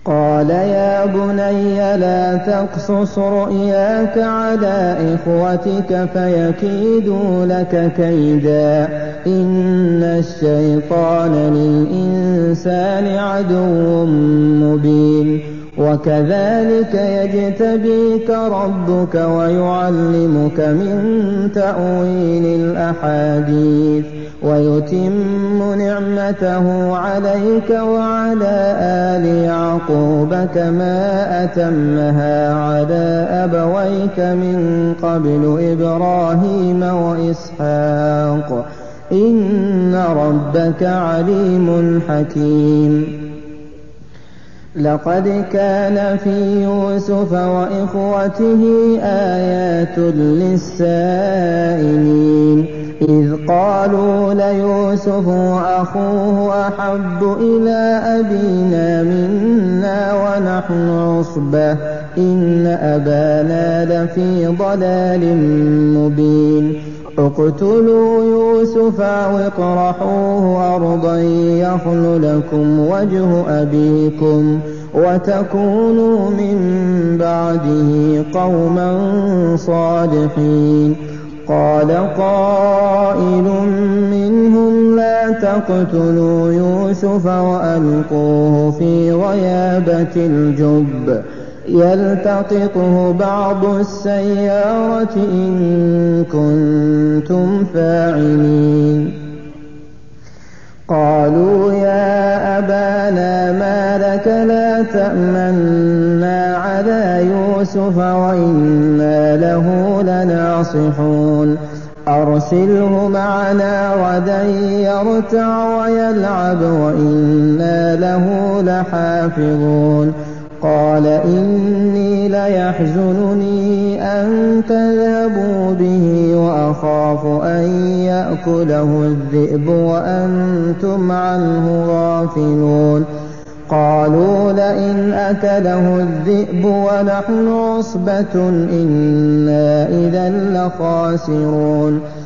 قال يا بني لا تقصص رؤياك على إخوتك فيكيدوا لك كيدا إن الشيطان للإنسان عدو مبين وكذلك يجتبيك ربك ويعلمك من تأويل الأحاديث ويتم نعمته عليك وعلى آل يعقوب كما أتمها على أبويك من قبل إبراهيم وإسحاق إن ربك عليم حكيم لقد كان في يوسف وإخوته آيات للسائلين إذ قالوا ليوسف وأخوه أحب إلى أبينا منا ونحن عصبة إن أبانا لفي ضلال مبين اقتلوا يوسف أو اطرحوه أرضا يخل لكم وجه أبيكم وتكونوا من بعده قوما صالحين قال قائل منهم لا تقتلوا يوسف وألقوه في غيابة الجب يلتقطه بعض السيارة إن كنتم فاعلين قالوا يا أبانا ما لك لا تأمنا على يوسف وإنا له لناصحون أرسله معنا غدا يرتع ويلعب وإنا له لحافظون قال إني ليحزنني أن تذهبوا به وأخاف أن يأكله الذئب وأنتم عنه غافلون قالوا لئن أكله الذئب ونحن عصبة إنا إذا لخاسرون